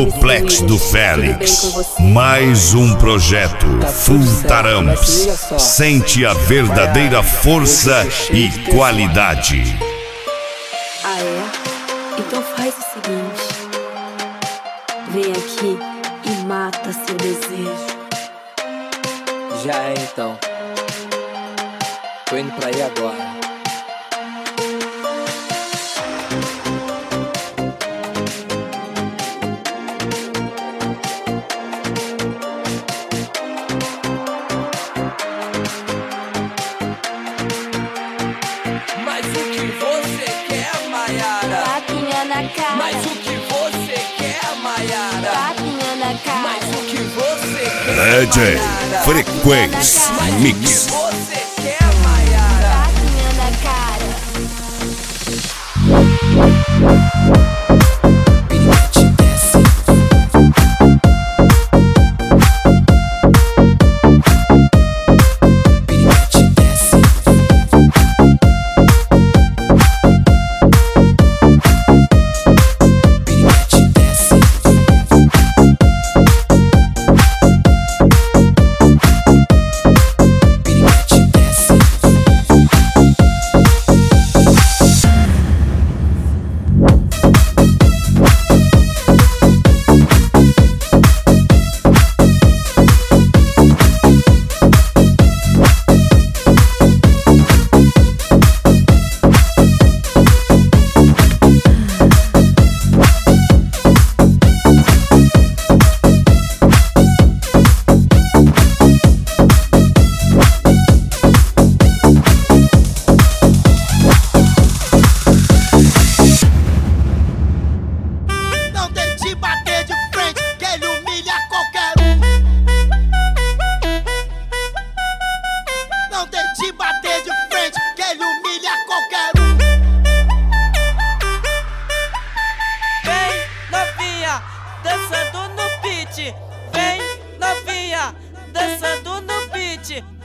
Duplex do Félix. Mais um projeto Full Taramps. Sente a verdadeira força e qualidade. Ah, é? Então faz o seguinte: vem aqui e mata seu desejo. Já é então. Tô indo pra aí agora. Mas o que você quer, Maiara? Tapinha na cara. Mas o que você quer, Maiara? Tapinha na cara. Mas o que você quer, DJ Maiara? Frequência Mix. Você quer, Maiara? Tapinha na cara. Dançando no beat, vem novinha, dançando no beat.